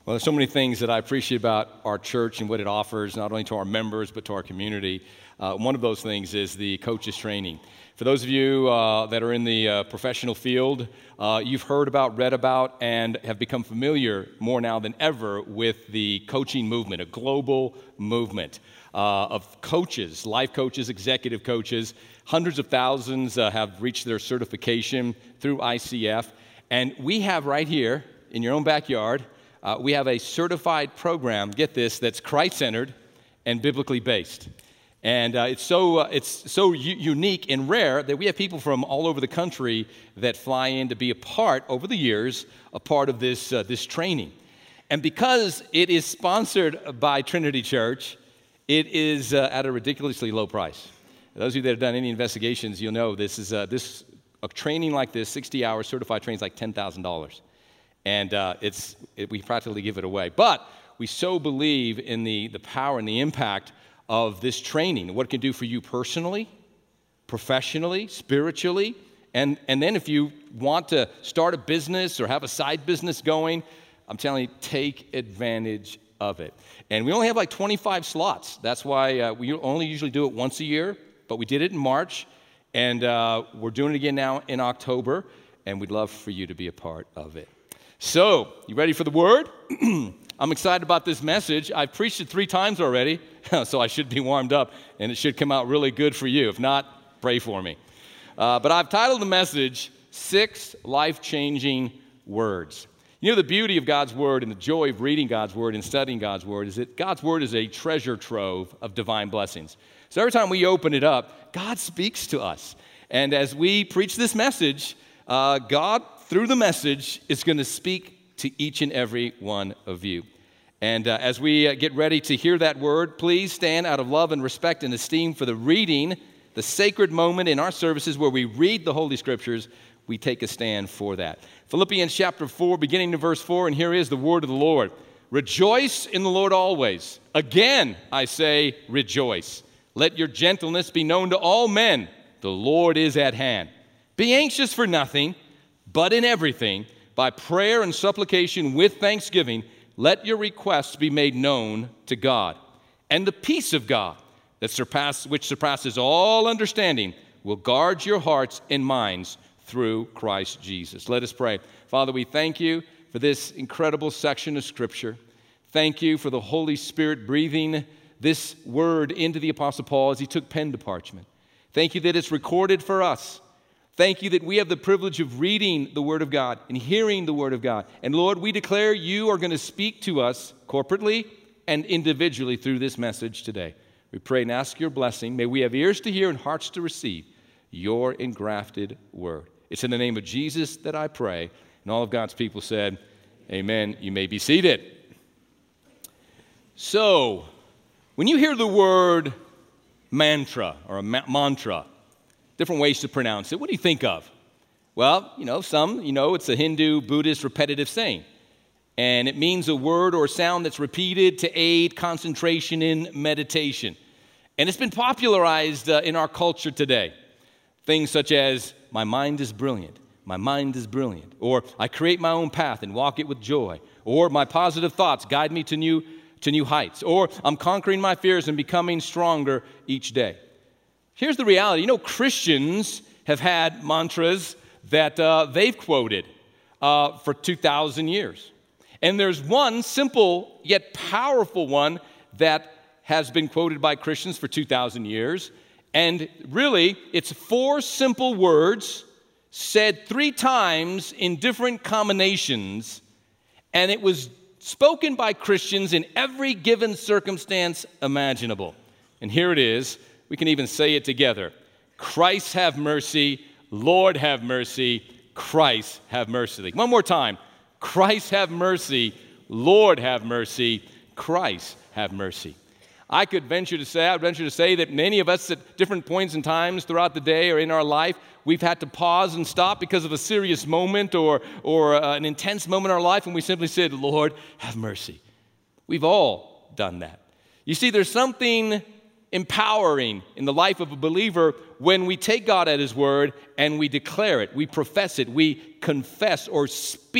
Well, there's so many things that I appreciate about our church and what it offers, not only to our members, but to our community. One of those things is the coaches training. For those of you that are in the professional field, you've heard about, read about, and have become familiar more now than ever with the coaching movement, a global movement of coaches, life coaches, executive coaches. Hundreds of thousands have reached their certification through ICF. And we have right here in your own backyard, we have a certified program, get this, that's Christ-centered and biblically based. And it's so unique and rare that we have people from all over the country that fly in to be a part, over the years, a part of this training. And because it is sponsored by Trinity Church, it is at a ridiculously low price. Those of you that have done any investigations, you'll know this is a training like this, 60-hour certified training is like $10,000. And we practically give it away. But we so believe in the power and the impact of this training, what it can do for you personally, professionally, spiritually, and then if you want to start a business or have a side business going, I'm telling you, take advantage of it. And we only have like 25 slots. That's why we only usually do it once a year, but we did it in March, and we're doing it again now in October, and we'd love for you to be a part of it. So, you ready for the word? I'm excited about this message. I've preached it 3 times already, so I should be warmed up, and it should come out really good for you. If not, pray for me. But I've titled the message, 6 Life-Changing Words. You know, the beauty of God's Word and the joy of reading God's Word and studying God's Word is that God's Word is a treasure trove of divine blessings. So every time we open it up, God speaks to us. And as we preach this message, God, through the message, is going to speak to each and every one of you. And as we get ready to hear that word, please stand out of love and respect and esteem for the reading, the sacred moment in our services where we read the Holy Scriptures. We take a stand for that. Philippians chapter 4, beginning to verse 4, and here is the word of the Lord. Rejoice in the Lord always. Again, I say, rejoice. Let your gentleness be known to all men. The Lord is at hand. Be anxious for nothing, but in everything, by prayer and supplication with thanksgiving, let your requests be made known to God. And the peace of God, which surpasses all understanding, will guard your hearts and minds through Christ Jesus. Let us pray. Father, we thank you for this incredible section of Scripture. Thank you for the Holy Spirit breathing this word into the Apostle Paul as he took pen to parchment. Thank you that it's recorded for us. Thank you that we have the privilege of reading the Word of God and hearing the Word of God. And Lord, we declare you are going to speak to us corporately and individually through this message today. We pray and ask your blessing. May we have ears to hear and hearts to receive your engrafted Word. It's in the name of Jesus that I pray. And all of God's people said, amen. You may be seated. So, when you hear the word mantra or a mantra, different ways to pronounce it, what do you think of? Well, it's a Hindu, Buddhist repetitive saying. And it means a word or sound that's repeated to aid concentration in meditation. And it's been popularized in our culture today. Things such as, my mind is brilliant, my mind is brilliant. Or, I create my own path and walk it with joy. Or, my positive thoughts guide me to new heights. Or, I'm conquering my fears and becoming stronger each day. Here's the reality. Christians have had mantras that they've quoted for 2,000 years. And there's one simple yet powerful one that has been quoted by Christians for 2,000 years. And really, it's 4 simple words said 3 times in different combinations. And it was spoken by Christians in every given circumstance imaginable. And here it is. We can even say it together. Christ have mercy, Lord have mercy, Christ have mercy. One more time. Christ have mercy, Lord have mercy, Christ have mercy. I would venture to say that many of us at different points in times throughout the day or in our life, we've had to pause and stop because of a serious moment or an intense moment in our life, and we simply said, Lord, have mercy. We've all done that. You see, there's something empowering in the life of a believer when we take God at His word and we declare it, we profess it, we confess or speak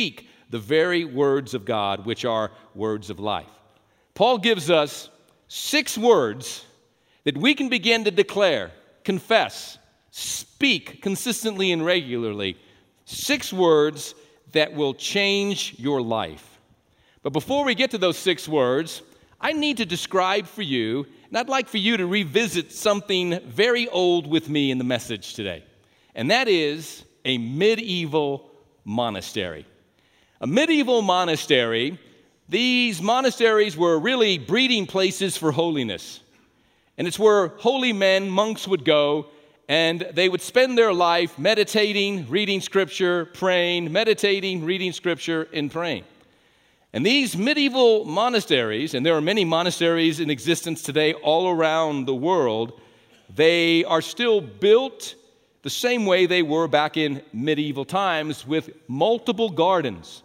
the very words of God, which are words of life. Paul gives us 6 words that we can begin to declare, confess, speak consistently and regularly. 6 words that will change your life. But before we get to those 6 words, I need to describe for you, and I'd like for you to revisit something very old with me in the message today. And that is a medieval monastery. A medieval monastery, these monasteries were really breeding places for holiness. And it's where holy men, monks would go, and they would spend their life meditating, reading Scripture, praying, meditating, reading Scripture, and praying. And these medieval monasteries, and there are many monasteries in existence today all around the world, they are still built the same way they were back in medieval times, with multiple gardens.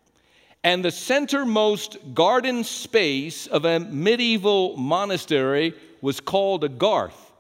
And the centermost garden space of a medieval monastery was called a garth,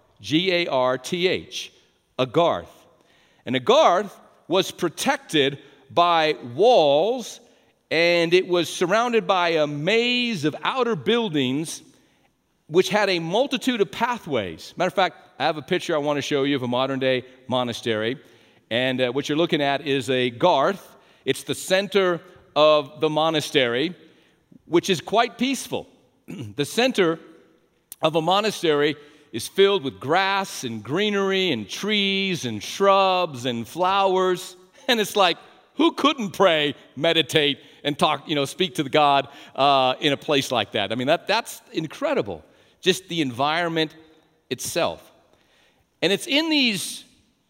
G-A-R-T-H, a garth. And a garth was protected by walls, and it was surrounded by a maze of outer buildings which had a multitude of pathways. Matter of fact, I have a picture I want to show you of a modern-day monastery, and what you're looking at is a garth. It's the center of the monastery, which is quite peaceful. The center of a monastery is filled with grass and greenery and trees and shrubs and flowers, and it's like, who couldn't pray, meditate, and talk, speak to the God in a place like that? I mean, that's incredible, just the environment itself. And it's in these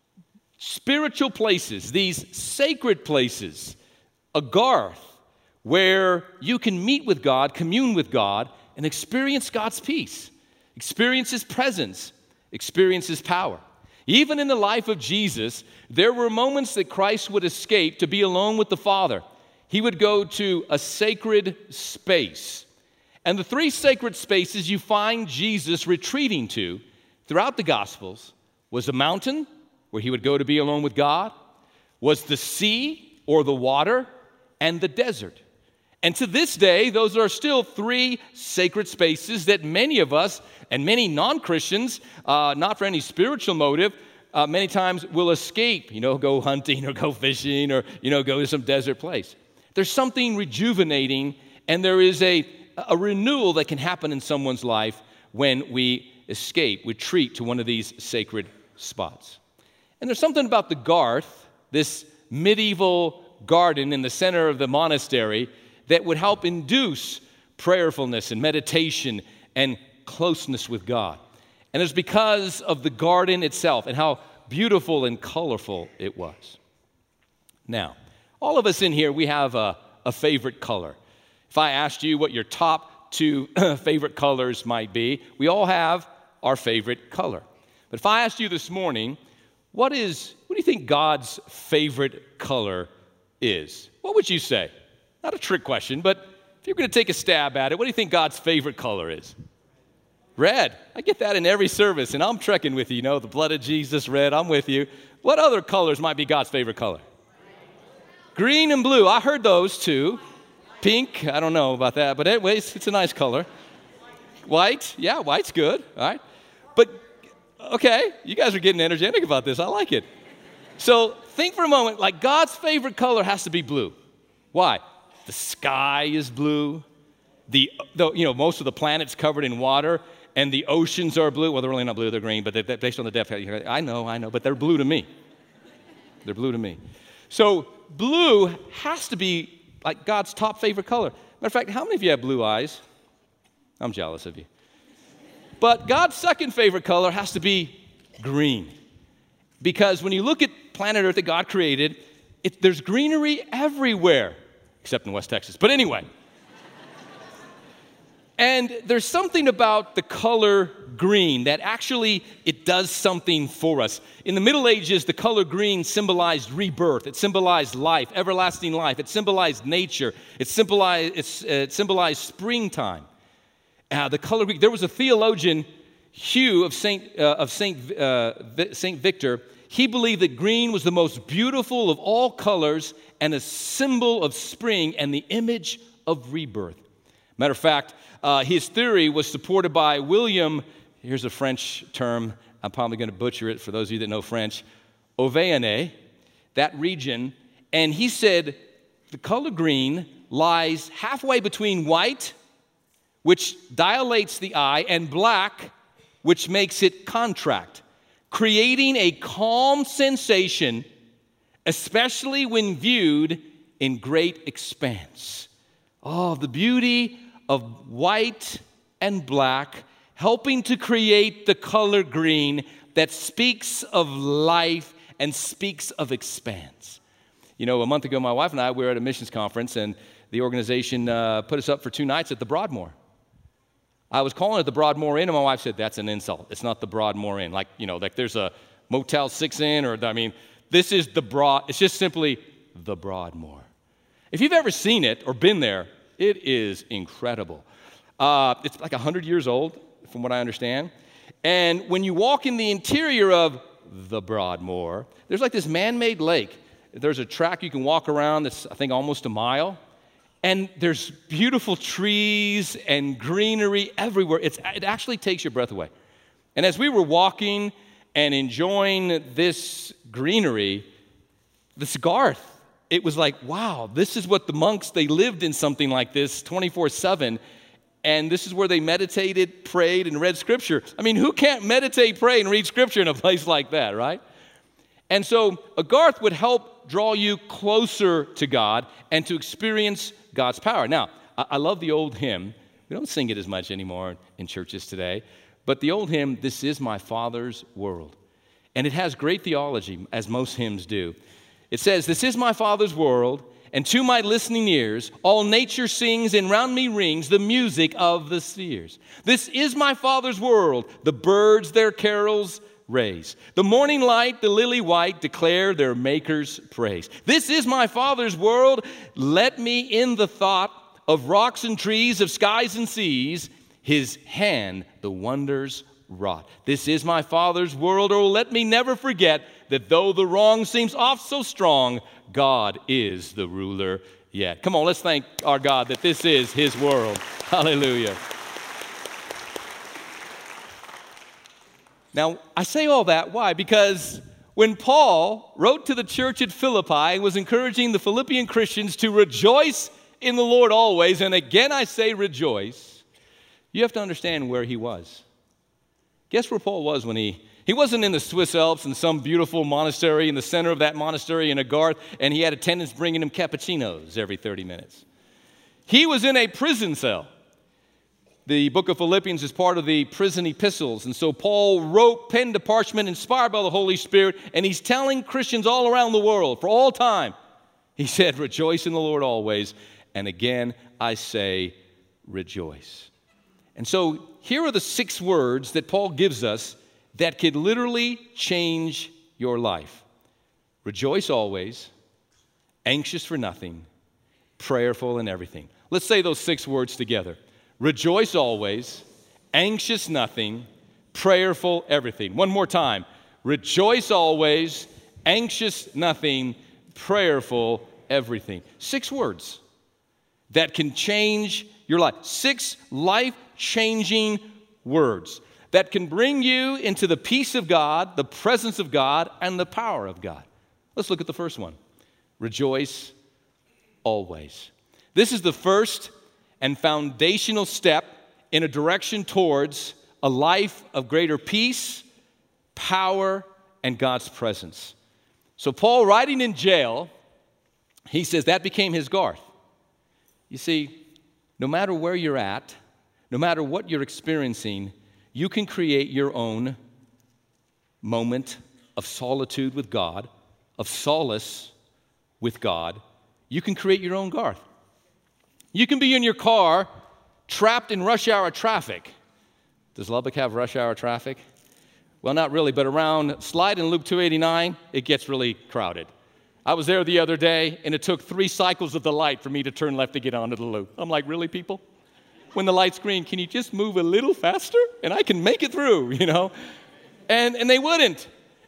spiritual places, these sacred places, a garth, where you can meet with God, commune with God, and experience God's peace, experience His presence, experience His power. Even in the life of Jesus, there were moments that Christ would escape to be alone with the Father. He would go to a sacred space. And the 3 sacred spaces you find Jesus retreating to throughout the Gospels was a mountain, where He would go to be alone with God, was the sea or the water, and the desert. And to this day, those are still 3 sacred spaces that many of us and many non-Christians, not for any spiritual motive, many times will escape, go hunting or go fishing or, go to some desert place. There's something rejuvenating, and there is a renewal that can happen in someone's life when we retreat to one of these sacred spots. And there's something about the garth, this medieval garden in the center of the monastery, that would help induce prayerfulness and meditation and closeness with God. And it's because of the garden itself and how beautiful and colorful it was. Now, all of us in here, we have a favorite color. If I asked you what your top 2 favorite colors might be, we all have our favorite color. But if I asked you this morning, what do you think God's favorite color is? What would you say? Not a trick question, but if you're going to take a stab at it, what do you think God's favorite color is? Red. I get that in every service, and I'm trekking with you. The blood of Jesus, red, I'm with you. What other colors might be God's favorite color? Green and blue. I heard those too. Pink, I don't know about that, but anyways, it's a nice color. White, yeah, white's good, all right. But, okay, you guys are getting energetic about this. I like it. So think for a moment, like God's favorite color has to be blue. Why? The sky is blue. Most of the planet's covered in water, and the oceans are blue. Well, they're really not blue, they're green, but they're based on the depth. I know, but they're blue to me. They're blue to me. So blue has to be like God's top favorite color. Matter of fact, how many of you have blue eyes? I'm jealous of you. But God's second favorite color has to be green. Because when you look at planet Earth that God created, there's greenery everywhere, except in West Texas. But anyway. And there's something about the color green that actually, it does something for us. In the Middle Ages, the color green symbolized rebirth. It symbolized life, everlasting life. It symbolized nature. It symbolized springtime. The color green. There was a theologian, Hugh of Saint Victor. he believed that green was the most beautiful of all colors and a symbol of spring and the image of rebirth. Matter of fact, his theory was supported by William, here's a French term, I'm probably going to butcher it for those of you that know French, Auvergne, that region, and he said the color green lies halfway between white, which dilates the eye, and black, which makes it contract, creating a calm sensation, especially when viewed in great expanse. Oh, the beauty of white and black, helping to create the color green that speaks of life and speaks of expanse. You know, a month ago, my wife and I were at a missions conference, and the organization put us up for 2 nights at the Broadmoor. I was calling it the Broadmoor Inn, and my wife said, that's an insult. It's not the Broadmoor Inn. Like, you know, like there's a Motel 6 Inn, or, I mean, this is it's just simply the Broadmoor. If you've ever seen it or been there, it is incredible. It's like 100 years old, from what I understand. And when you walk in the interior of the Broadmoor, there's like this man-made lake. There's a track you can walk around that's, I think, almost a mile. And there's beautiful trees and greenery everywhere. It actually takes your breath away. And as we were walking and enjoying this greenery, this Garth, it was like, wow, this is what the monks, they lived in something like this 24/7. And this is where they meditated, prayed, and read Scripture. I mean, who can't meditate, pray, and read Scripture in a place like that, right? And so a Garth would help draw you closer to God and to experience God's power. Now, I love the old hymn. We don't sing it as much anymore in churches today. But the old hymn, "This is my Father's world." And it has great theology, as most hymns do. It says, "This is my Father's world, and to my listening ears, all nature sings and round me rings the music of the spheres. This is my Father's world, the birds their carols raise. The morning light, the lily white, declare their Maker's praise. This is my Father's world, let me in the thought of rocks and trees, of skies and seas, his hand the wonders wrought. This is my Father's world, oh, let me never forget that though the wrong seems oft so strong, God is the ruler yet." Come on, let's thank our God that this is his world. Hallelujah. Now, I say all that, why? Because when Paul wrote to the church at Philippi and was encouraging the Philippian Christians to rejoice in the Lord always, and again I say rejoice, you have to understand where he was. Guess where Paul was when he wasn't in the Swiss Alps in some beautiful monastery in the center of that monastery in a Garth, and he had attendants bringing him cappuccinos every 30 minutes. He was in a prison cell. The book of Philippians is part of the prison epistles, and so Paul wrote pen to parchment inspired by the Holy Spirit, and he's telling Christians all around the world, for all time, he said, rejoice in the Lord always, and again I say rejoice. And so here are the 6 words that Paul gives us that could literally change your life. Rejoice always, anxious for nothing, prayerful in everything. Let's say those 6 words together. Rejoice always, anxious nothing, prayerful everything. One more time. Rejoice always, anxious nothing, prayerful everything. 6 words that can change your life. 6 life-changing words that can bring you into the peace of God, the presence of God, and the power of God. Let's look at the first one. Rejoice always. This is the first and foundational step in a direction towards a life of greater peace, power, and God's presence. So Paul, writing in jail, he says that became his Garth. You see, no matter where you're at, no matter what you're experiencing, you can create your own moment of solitude with God, of solace with God. You can create your own Garth. You can be in your car, trapped in rush hour traffic. Does Lubbock have rush hour traffic? Well, not really, but around Slide and Loop 289, it gets really crowded. I was there the other day, and it took 3 cycles of the light for me to turn left to get onto the loop. I'm like, really, people? When the light's green, can you just move a little faster? And I can make it through, you know? And they wouldn't.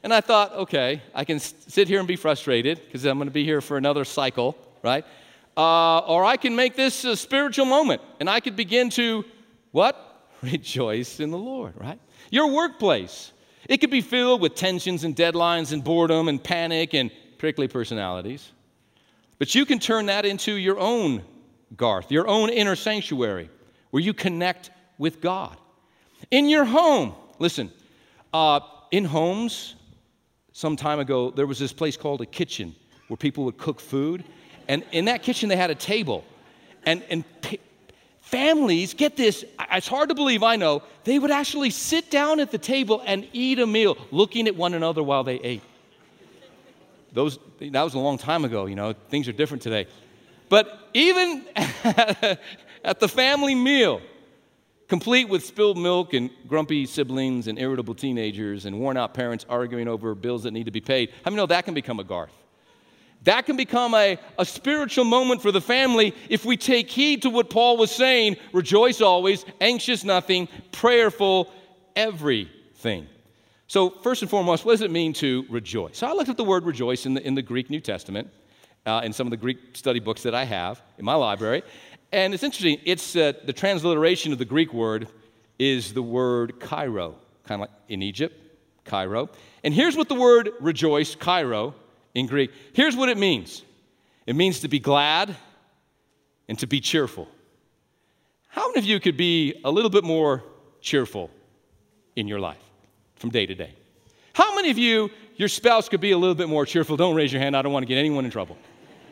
And I thought, okay, I can sit here and be frustrated because I'm going to be here for another cycle, right? Or I can make this a spiritual moment, and I could begin to, what? Rejoice in the Lord, right? Your workplace, it could be filled with tensions and deadlines and boredom and panic and prickly personalities. But you can turn that into your own Garth, your own inner sanctuary where you connect with God. In your home, listen, in homes, some time ago, there was this place called a kitchen where people would cook food. And in that kitchen, they had a table. And families, get this, it's hard to believe, I know, they would actually sit down at the table and eat a meal, looking at one another while they ate. That was a long time ago, things are different today. But even at the family meal, complete with spilled milk and grumpy siblings and irritable teenagers and worn-out parents arguing over bills that need to be paid, how many know that can become a Garth? That can become a spiritual moment for the family if we take heed to what Paul was saying, rejoice always, anxious nothing, prayerful everything. So first and foremost, what does it mean to rejoice? So I looked at the word rejoice in the Greek New Testament, in some of the Greek study books that I have in my library. And it's interesting, it's the transliteration of the Greek word is the word Cairo, kind of like in Egypt, Cairo. And here's what the word rejoice, Cairo, in Greek, here's what it means. It means to be glad and to be cheerful. How many of you could be a little bit more cheerful in your life from day to day? How many of you, your spouse could be a little bit more cheerful? Don't raise your hand, I don't want to get anyone in trouble.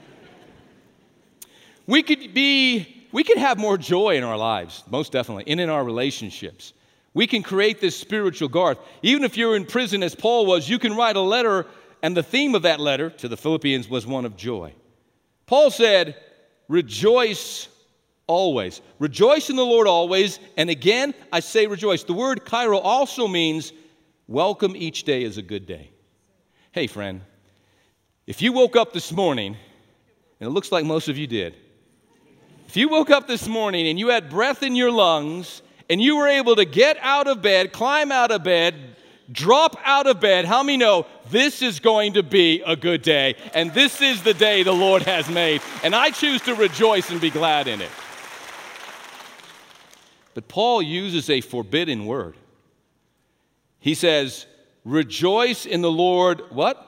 We could have more joy in our lives, most definitely, and in our relationships. We can create this spiritual Garth. Even if you're in prison as Paul was, you can write a letter, and the theme of that letter to the Philippians was one of joy. Paul said, rejoice always. Rejoice in the Lord always. And again, I say rejoice. The word Cairo also means welcome each day as a good day. Hey, friend, if you woke up this morning, and it looks like most of you did, if you woke up this morning and you had breath in your lungs and you were able to get out of bed, climb out of bed, drop out of bed, how many know this is going to be a good day? And this is the day the Lord has made. And I choose to rejoice and be glad in it. But Paul uses a forbidden word. He says, rejoice in the Lord, what?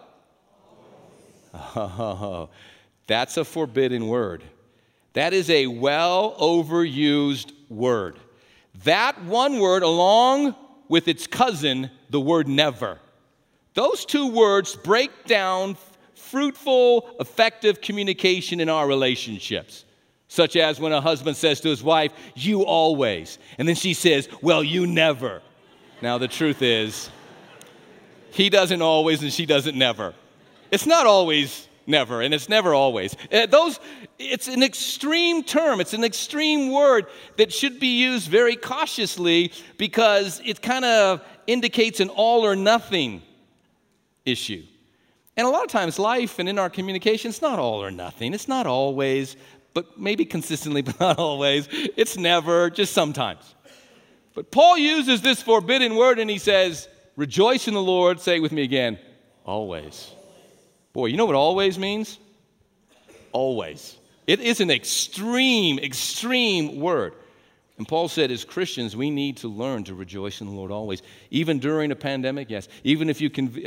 Oh, that's a forbidden word. That is a well overused word. That one word, along with its cousin, the word never. Those two words break down fruitful, effective communication in our relationships. Such as when a husband says to his wife, you always. And then she says, well, you never. Now, the truth is, he doesn't always and she doesn't never. It's not always never, and it's never always. It's an extreme term. It's an extreme word that should be used very cautiously because it kind of indicates an all or nothing issue. And a lot of times life and in our communication, it's not all or nothing. It's not always, but maybe consistently, but not always. It's never, just sometimes. But Paul uses this forbidden word and he says, rejoice in the Lord, say it with me again, always. Boy, you know what always means? Always. It is an extreme, extreme word. And Paul said, as Christians, we need to learn to rejoice in the Lord always. Even during a pandemic, yes. Even if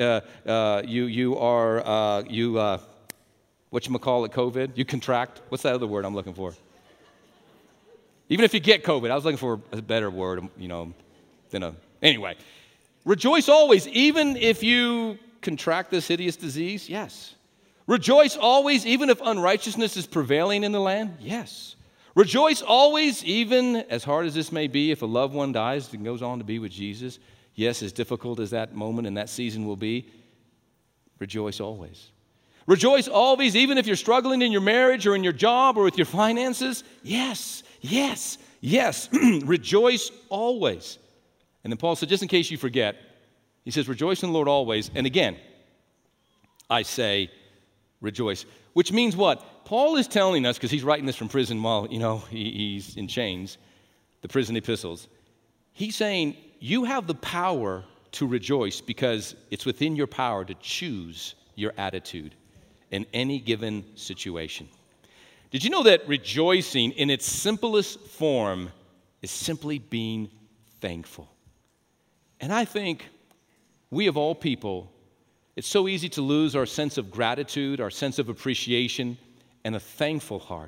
COVID? You contract. What's that other word I'm looking for? Even if you get COVID. I was looking for a better word, Anyway, rejoice always, even if you contract this hideous disease? Yes. Rejoice always, even if unrighteousness is prevailing in the land? Yes. Rejoice always, even as hard as this may be, if a loved one dies and goes on to be with Jesus. Yes, as difficult as that moment and that season will be, rejoice always. Rejoice always, even if you're struggling in your marriage or in your job or with your finances. Yes, yes, yes. Rejoice always. And then Paul said, just in case you forget, he says, rejoice in the Lord always. And again, I say, rejoice. Which means what? Paul is telling us, because he's writing this from prison while, he's in chains, the prison epistles. He's saying, you have the power to rejoice because it's within your power to choose your attitude in any given situation. Did you know that rejoicing in its simplest form is simply being thankful? And I think we of all people, it's so easy to lose our sense of gratitude, our sense of appreciation, and a thankful heart.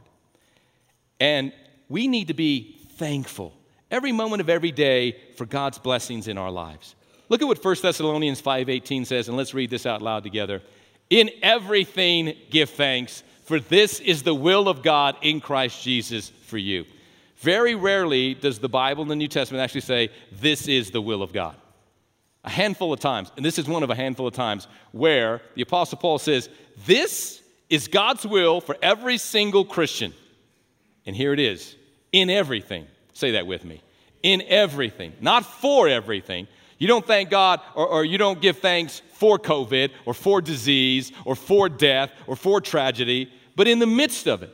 And we need to be thankful every moment of every day for God's blessings in our lives. Look at what 1 Thessalonians 5:18 says, and let's read this out loud together. In everything give thanks, for this is the will of God in Christ Jesus for you. Very rarely does the Bible in the New Testament actually say, this is the will of God. A handful of times, and this is one of a handful of times, where the Apostle Paul says, this is God's will for every single Christian. And here it is, in everything. Say that with me. In everything, not for everything. You don't thank God or you don't give thanks for COVID or for disease or for death or for tragedy, but in the midst of it.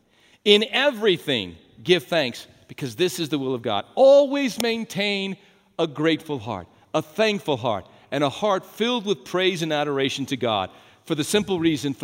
In everything, give thanks because this is the will of God. Always maintain a grateful heart, a thankful heart, and a heart filled with praise and adoration to God for the simple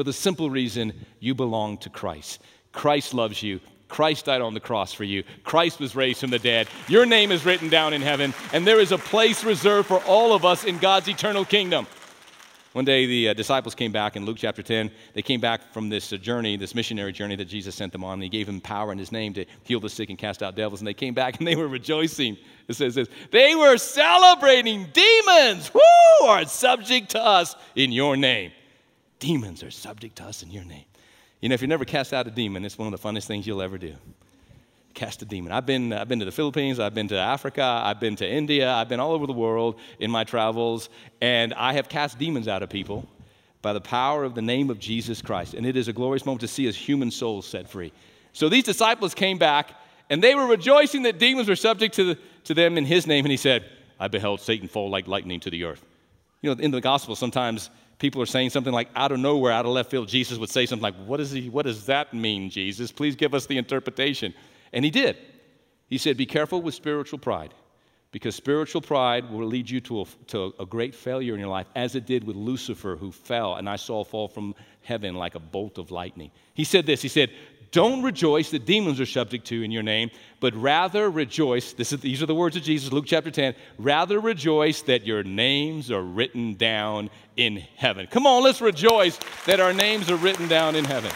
reason you belong to Christ. Christ loves you. Christ died on the cross for you. Christ was raised from the dead. Your name is written down in heaven, and there is a place reserved for all of us in God's eternal kingdom. One day, the disciples came back in Luke chapter 10. They came back from this journey, this missionary journey that Jesus sent them on, and he gave them power in his name to heal the sick and cast out devils. And they came back, and they were rejoicing. It says this, they were celebrating. Demons, are subject to us in your name. Demons are subject to us in your name. You know, if you never cast out a demon, it's one of the funnest things you'll ever do. Cast a demon. I've been to the Philippines, I've been to Africa, I've been to India, I've been all over the world in my travels, and I have cast demons out of people by the power of the name of Jesus Christ. And it is a glorious moment to see his human souls set free. So these disciples came back, and they were rejoicing that demons were subject to them in his name, and he said, I beheld Satan fall like lightning to the earth. You know, in the gospel, sometimes people are saying something like out of nowhere, out of left field, Jesus would say something like, what does that mean, Jesus? Please give us the interpretation. And he did. He said, be careful with spiritual pride, because spiritual pride will lead you to a great failure in your life, as it did with Lucifer, who fell, and I saw fall from heaven like a bolt of lightning. He said this, he said, don't rejoice that demons are subject to in your name, but rather rejoice, these are the words of Jesus, Luke chapter 10, rather rejoice that your names are written down in heaven. Come on, let's rejoice that our names are written down in heaven.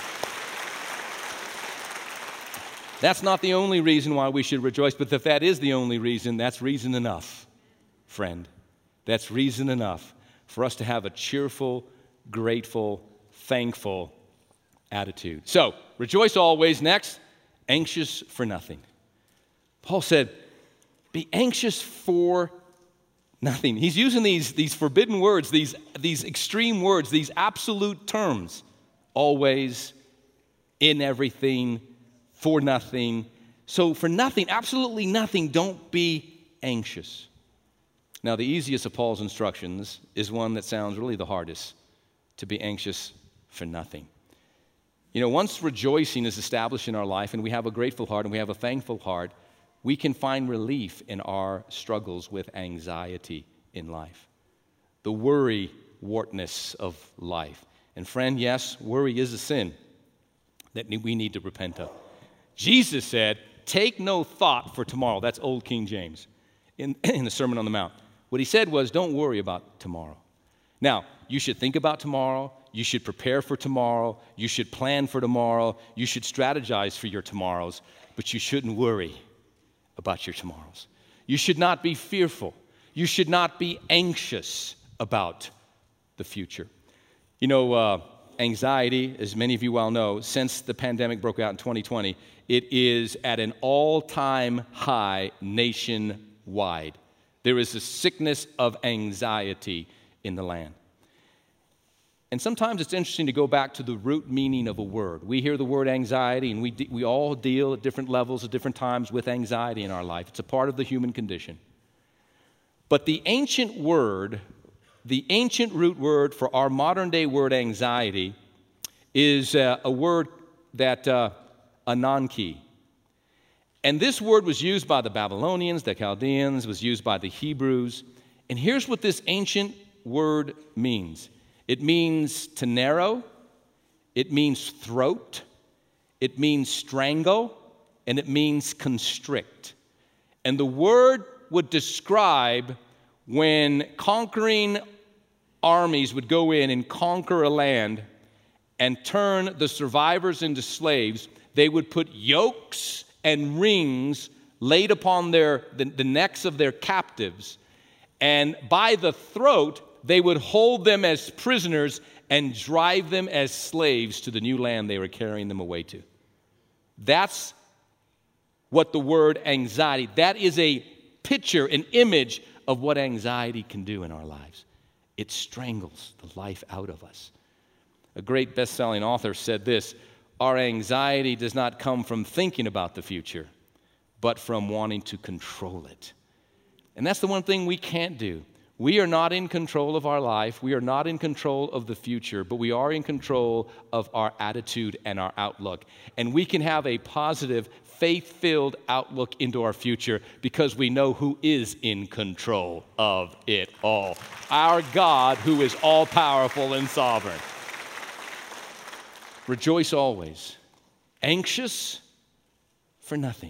That's not the only reason why we should rejoice, but if that is the only reason, that's reason enough, friend. That's reason enough for us to have a cheerful, grateful, thankful attitude. So, rejoice always. Next, anxious for nothing. Paul said, be anxious for nothing. He's using these forbidden words, these extreme words, these absolute terms. Always, in everything, for nothing. So for nothing, absolutely nothing, don't be anxious. Now, the easiest of Paul's instructions is one that sounds really the hardest, to be anxious for nothing. You know, once rejoicing is established in our life and we have a grateful heart and we have a thankful heart, we can find relief in our struggles with anxiety in life. The worry-wartness of life. And friend, yes, worry is a sin that we need to repent of. Jesus said, take no thought for tomorrow. That's Old King James in the Sermon on the Mount. What he said was, don't worry about tomorrow. Now, you should think about tomorrow. You should prepare for tomorrow. You should plan for tomorrow. You should strategize for your tomorrows, but you shouldn't worry about your tomorrows. You should not be fearful. You should not be anxious about the future. You know, anxiety, as many of you well know, since the pandemic broke out in 2020, it is at an all-time high nationwide. There is a sickness of anxiety in the land. And sometimes it's interesting to go back to the root meaning of a word. We hear the word anxiety, and we all deal at different levels at different times with anxiety in our life. It's a part of the human condition. But the ancient root word for our modern-day word anxiety is a word that ananke. And this word was used by the Babylonians, the Chaldeans, was used by the Hebrews, And here's what this ancient word means. It means to narrow, it means throat, it means strangle, and it means constrict. And the word would describe when conquering armies would go in and conquer a land and turn the survivors into slaves. They would put yokes and rings laid upon the necks of their captives, and by the throat they would hold them as prisoners and drive them as slaves to the new land they were carrying them away to. That's what the word anxiety, that is a picture, an image of what anxiety can do in our lives. It strangles the life out of us. A great best-selling author said this: our anxiety does not come from thinking about the future, but from wanting to control it. And that's the one thing we can't do. We are not in control of our life. We are not in control of the future, but we are in control of our attitude and our outlook. And we can have a positive, faith-filled outlook into our future because we know who is in control of it all. Our God, who is all-powerful and sovereign. Rejoice always. Anxious for nothing.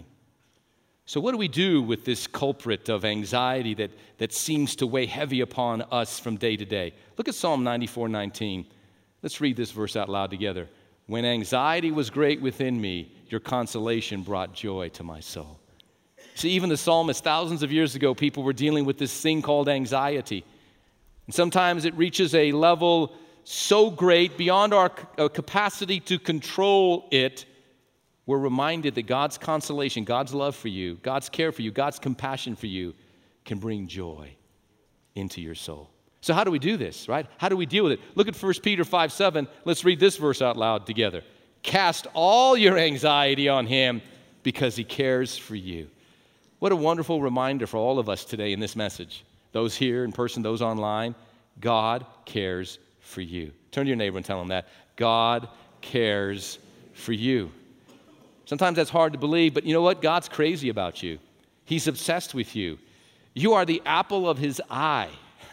So what do we do with this culprit of anxiety that seems to weigh heavy upon us from day to day? Look at Psalm 94:19. Let's read this verse out loud together. When anxiety was great within me, your consolation brought joy to my soul. See, even the psalmist, thousands of years ago, people were dealing with this thing called anxiety. And sometimes it reaches a level so great beyond our capacity to control it. We're reminded that God's consolation, God's love for you, God's care for you, God's compassion for you can bring joy into your soul. So how do we do this, right? How do we deal with it? Look at 1 Peter 5:7. Let's read this verse out loud together. Cast all your anxiety on him because he cares for you. What a wonderful reminder for all of us today in this message. Those here in person, those online, God cares for you. Turn to your neighbor and tell him that. God cares for you. Sometimes that's hard to believe, but you know what? God's crazy about you. He's obsessed with you. You are the apple of his eye.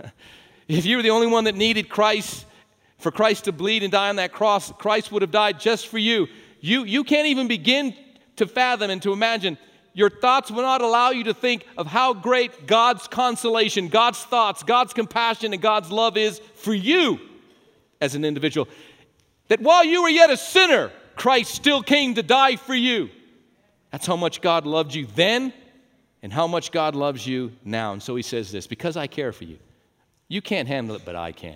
If you were the only one that needed Christ, for Christ to bleed and die on that cross, Christ would have died just for you. You can't even begin to fathom and to imagine. Your thoughts will not allow you to think of how great God's consolation, God's thoughts, God's compassion, and God's love is for you as an individual. That while you were yet a sinner, Christ still came to die for you. That's how much God loved you then and how much God loves you now. And so he says this, because I care for you. You can't handle it, but I can.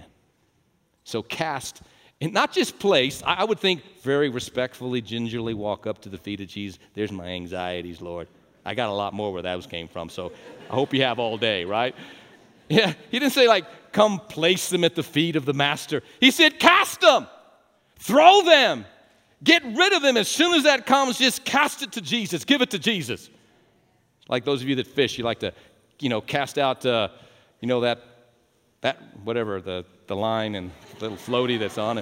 So cast, and not just place, I would think very respectfully, gingerly walk up to the feet of Jesus. There's my anxieties, Lord. I got a lot more where those came from, so I hope you have all day, right? Yeah, he didn't say like, come place them at the feet of the master. He said, cast them, throw them. Get rid of them. As soon as that comes, just cast it to Jesus. Give it to Jesus. Like those of you that fish, you like to, cast out, that whatever, the line and little floaty that's on it.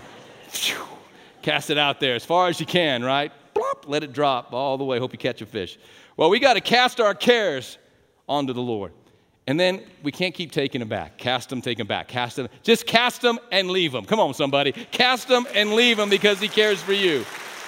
Cast it out there as far as you can, right? Plop, let it drop all the way. Hope you catch a fish. Well, we got to cast our cares onto the Lord. And then we can't keep taking them back. Cast them, take them back. Cast them. Just cast them and leave them. Come on, somebody. Cast them and leave them because he cares for you.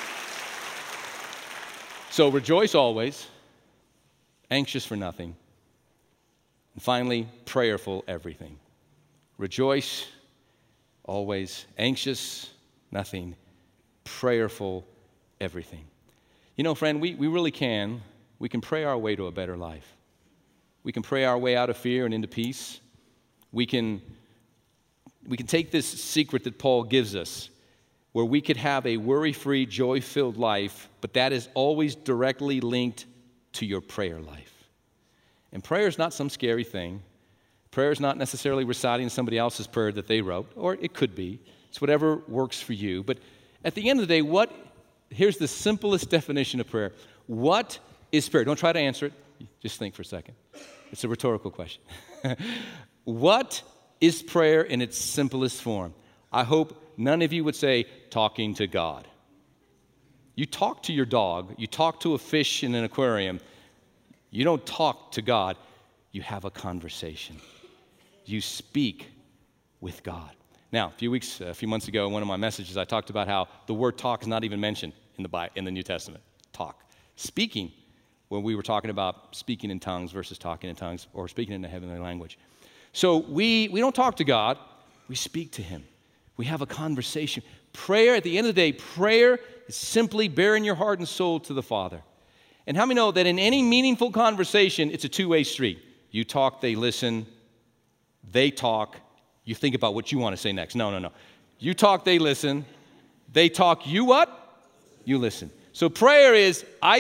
So rejoice always, anxious for nothing, and finally, prayerful everything. Rejoice always, anxious, nothing, prayerful everything. Friend, we really can. We can pray our way to a better life. We can pray our way out of fear and into peace. We can take this secret that Paul gives us, where we could have a worry-free, joy-filled life, but that is always directly linked to your prayer life. And prayer is not some scary thing. Prayer is not necessarily reciting somebody else's prayer that they wrote, or it could be. It's whatever works for you. But at the end of the day, here's the simplest definition of prayer. What is prayer? Don't try to answer it. Just think for a second. It's a rhetorical question. What is prayer in its simplest form? I hope none of you would say, talking to God. You talk to your dog. You talk to a fish in an aquarium. You don't talk to God. You have a conversation. you speak with God. Now, a few months ago, in one of my messages, I talked about how the word talk is not even mentioned in the New Testament. Talk. Speaking, when we were talking about speaking in tongues versus talking in tongues or speaking in a heavenly language. So we don't talk to God, we speak to him. We have a conversation. Prayer, at the end of the day, prayer is simply bearing your heart and soul to the Father. And how many know that in any meaningful conversation, it's a two-way street? You talk, they listen, they talk, you think about what you want to say next. No. You talk, they listen, they talk, you what? You listen. So prayer is, I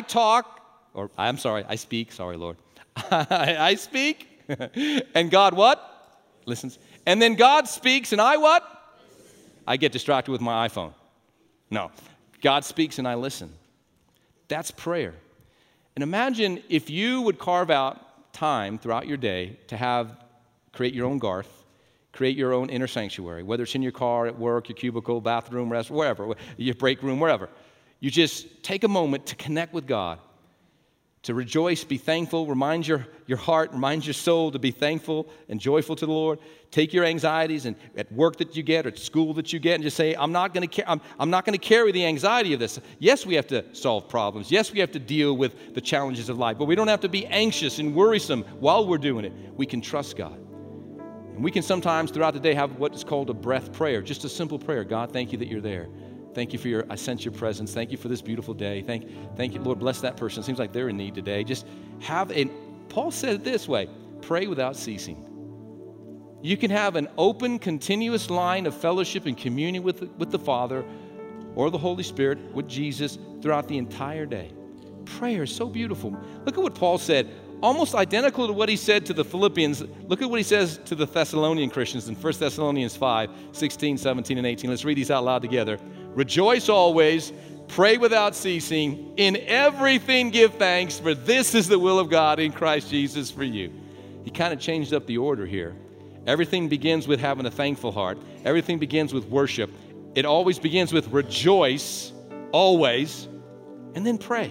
speak, sorry, Lord. I speak, and God what? Listens. And then God speaks, and I what? I get distracted with my iPhone. No. God speaks, and I listen. That's prayer. And imagine if you would carve out time throughout your day to create your own garth, create your own inner sanctuary, whether it's in your car, at work, your cubicle, bathroom, restaurant, wherever, your break room, wherever. You just take a moment to connect with God, to rejoice, be thankful, remind your heart, remind your soul to be thankful and joyful to the Lord. Take your anxieties and at work that you get or at school that you get and just say, I'm not going to carry the anxiety of this. Yes, we have to solve problems. Yes, we have to deal with the challenges of life, but we don't have to be anxious and worrisome while we're doing it. We can trust God. And we can sometimes throughout the day have what is called a breath prayer, just a simple prayer. God, thank you that you're there. Thank you I sense your presence. Thank you for this beautiful day. Thank you, Lord, bless that person. It seems like they're in need today. Just Paul said it this way, pray without ceasing. You can have an open, continuous line of fellowship and communion with the Father or the Holy Spirit, with Jesus, throughout the entire day. Prayer is so beautiful. Look at what Paul said, almost identical to what he said to the Philippians. Look at what he says to the Thessalonian Christians in 1 Thessalonians 5, 16, 17, and 18. Let's read these out loud together. Rejoice always, pray without ceasing, in everything give thanks, for this is the will of God in Christ Jesus for you. He kind of changed up the order here. Everything begins with having a thankful heart. Everything begins with worship. It always begins with rejoice, always, and then pray.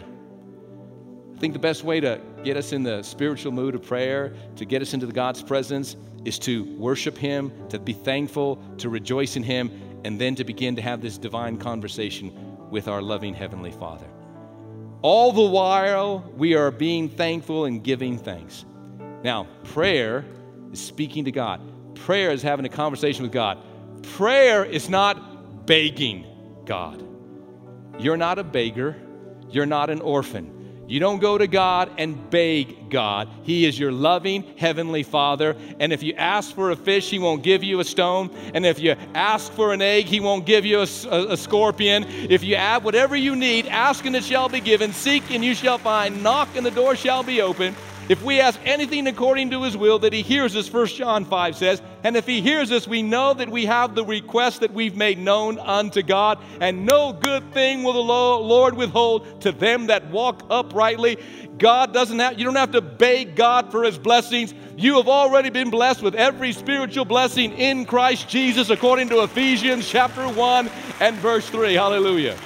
I think the best way to get us in the spiritual mood of prayer, to get us into God's presence, is to worship him, to be thankful, to rejoice in him, and then to begin to have this divine conversation with our loving Heavenly Father. All the while, we are being thankful and giving thanks. Now, prayer is speaking to God. Prayer is having a conversation with God. Prayer is not begging God. You're not a beggar. You're not an orphan. You don't go to God and beg God. He is your loving Heavenly Father. And if you ask for a fish, He won't give you a stone. And if you ask for an egg, He won't give you a scorpion. If you add whatever you need, ask and it shall be given. Seek and you shall find. Knock and the door shall be open. If we ask anything according to His will, that He hears us, 1 John 5 says. And if He hears us, we know that we have the request that we've made known unto God. And no good thing will the Lord withhold to them that walk uprightly. You don't have to beg God for His blessings. You have already been blessed with every spiritual blessing in Christ Jesus, according to Ephesians chapter 1 and verse 3. Hallelujah.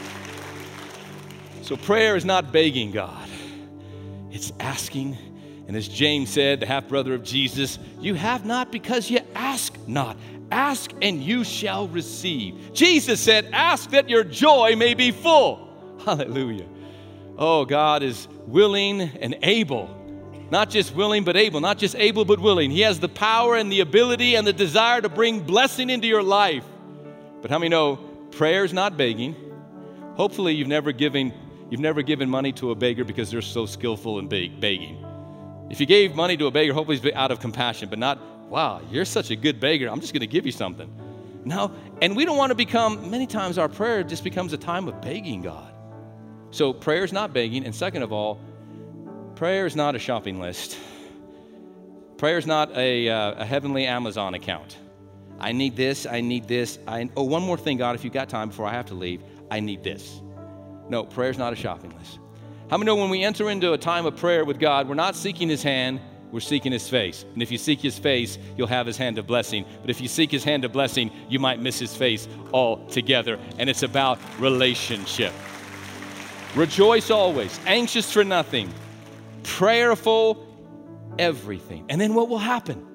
So prayer is not begging God. It's asking. And as James said, the half-brother of Jesus, you have not because you ask not. Ask and you shall receive. Jesus said, ask that your joy may be full. Hallelujah. Oh, God is willing and able. Not just willing, but able. Not just able, but willing. He has the power and the ability and the desire to bring blessing into your life. But how many know prayer is not begging? Hopefully you've never given money to a beggar because they're so skillful in begging. If you gave money to a beggar, hopefully it's out of compassion, but not, wow, you're such a good beggar, I'm just going to give you something. No, and we don't want to become, many times our prayer just becomes a time of begging God. So prayer is not begging, and second of all, prayer is not a shopping list. Prayer is not a heavenly Amazon account. I need this, I need this. One more thing, God, if you've got time before I have to leave, I need this. No, prayer is not a shopping list. How many know when we enter into a time of prayer with God, we're not seeking His hand, we're seeking His face. And if you seek His face, you'll have His hand of blessing. But if you seek His hand of blessing, you might miss His face altogether. And it's about relationship. Rejoice always, anxious for nothing, prayerful everything. And then what will happen?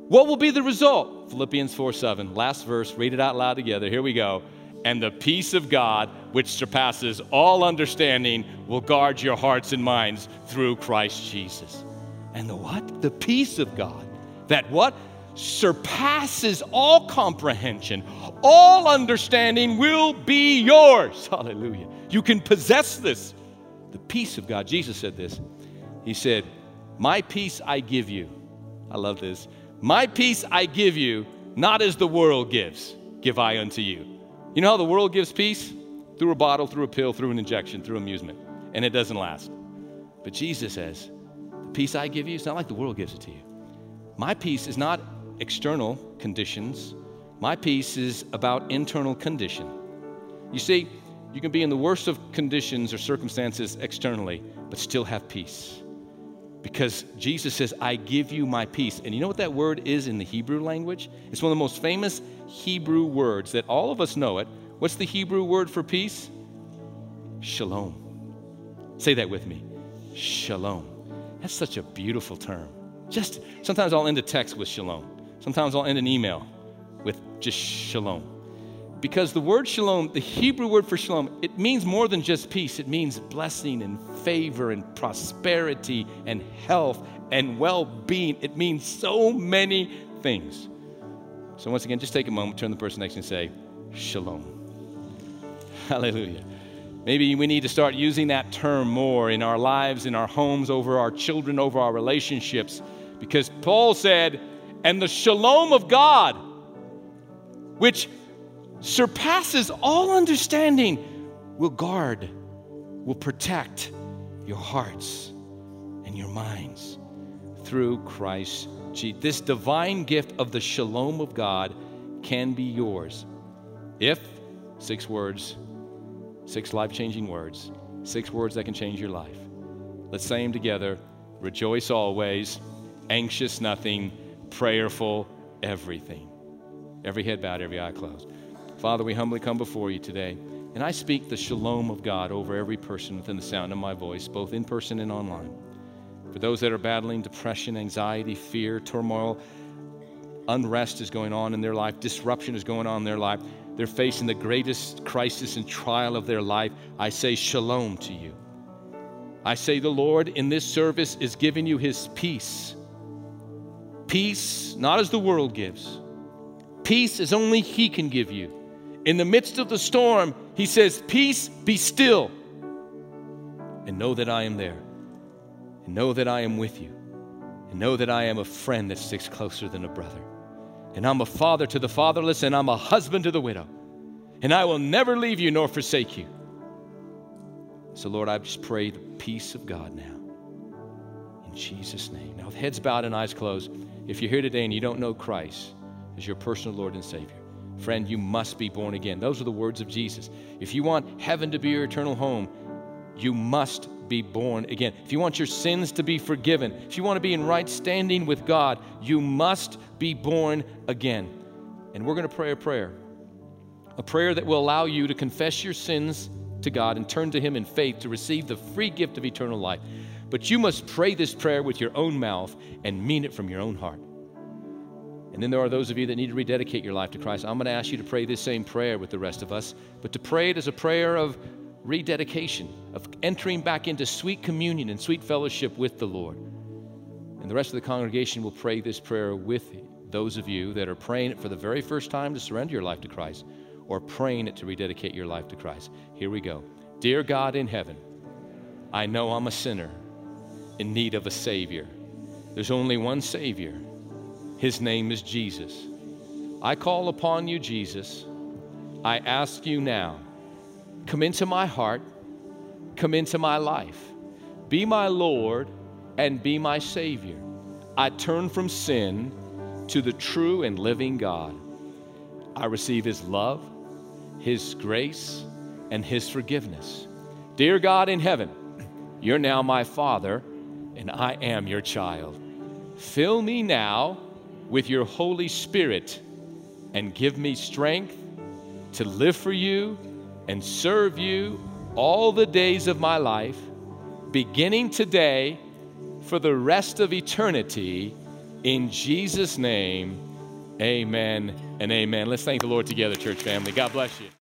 What will be the result? Philippians 4:7, last verse, read it out loud together. Here we go. And the peace of God, which surpasses all understanding, will guard your hearts and minds through Christ Jesus. And the what? The peace of God. That what? Surpasses all comprehension. All understanding will be yours. Hallelujah. You can possess this. The peace of God. Jesus said this. He said, my peace I give you. I love this. My peace I give you, not as the world gives, give I unto you. You know how the world gives peace? Through a bottle, through a pill, through an injection, through amusement. And it doesn't last. But Jesus says, the peace I give you, it's not like the world gives it to you. My peace is not external conditions. My peace is about internal condition. You see, you can be in the worst of conditions or circumstances externally, but still have peace. Because Jesus says, I give you my peace. And you know what that word is in the Hebrew language? It's one of the most famous Hebrew words that all of us know it. What's the Hebrew word for peace? Shalom. Say that with me. Shalom. That's such a beautiful term. Just sometimes I'll end a text with shalom. Sometimes I'll end an email with just shalom. Because the word shalom, the Hebrew word for shalom, it means more than just peace. It means blessing and favor and prosperity and health and well-being. It means so many things. So once again, just take a moment, turn to the person next to you and say, shalom. Hallelujah. Maybe we need to start using that term more in our lives, in our homes, over our children, over our relationships. Because Paul said, and the shalom of God, which surpasses all understanding, will guard, will protect your hearts and your minds through Christ Jesus. This divine gift of the shalom of God can be yours if, 6 words, 6 life-changing words, 6 words that can change your life. Let's say them together. Rejoice always, anxious nothing, prayerful everything. Every head bowed, every eye closed. Father, we humbly come before you today, and I speak the shalom of God over every person within the sound of my voice, both in person and online. For those that are battling depression, anxiety, fear, turmoil, unrest is going on in their life, disruption is going on in their life, they're facing the greatest crisis and trial of their life, I say shalom to you. I say the Lord in this service is giving you his peace. Peace, not as the world gives. Peace as only he can give you. In the midst of the storm, he says, peace, be still. And know that I am there. And know that I am with you. And know that I am a friend that sticks closer than a brother. And I'm a father to the fatherless, and I'm a husband to the widow. And I will never leave you nor forsake you. So, Lord, I just pray the peace of God now. In Jesus' name. Now, with heads bowed and eyes closed, if you're here today and you don't know Christ as your personal Lord and Savior, friend, you must be born again. Those are the words of Jesus. If you want heaven to be your eternal home, you must be born again. If you want your sins to be forgiven, if you want to be in right standing with God, you must be born again. And we're going to pray a prayer that will allow you to confess your sins to God and turn to him in faith to receive the free gift of eternal life. But you must pray this prayer with your own mouth and mean it from your own heart. And then there are those of you that need to rededicate your life to Christ. I'm going to ask you to pray this same prayer with the rest of us, but to pray it as a prayer of rededication, of entering back into sweet communion and sweet fellowship with the Lord. And the rest of the congregation will pray this prayer with those of you that are praying it for the very first time to surrender your life to Christ, or praying it to rededicate your life to Christ. Here we go. Dear God in heaven, I know I'm a sinner in need of a Savior. There's only one Savior. His name is Jesus. I call upon you, Jesus. I ask you now, come into my heart, come into my life. Be my Lord and be my Savior. I turn from sin to the true and living God. I receive his love, his grace, and his forgiveness. Dear God in heaven, you're now my Father, and I am your child. Fill me now with your Holy Spirit and give me strength to live for you and serve you all the days of my life, beginning today for the rest of eternity, In Jesus' name, amen and amen. Let's thank the Lord together, church family. God bless you.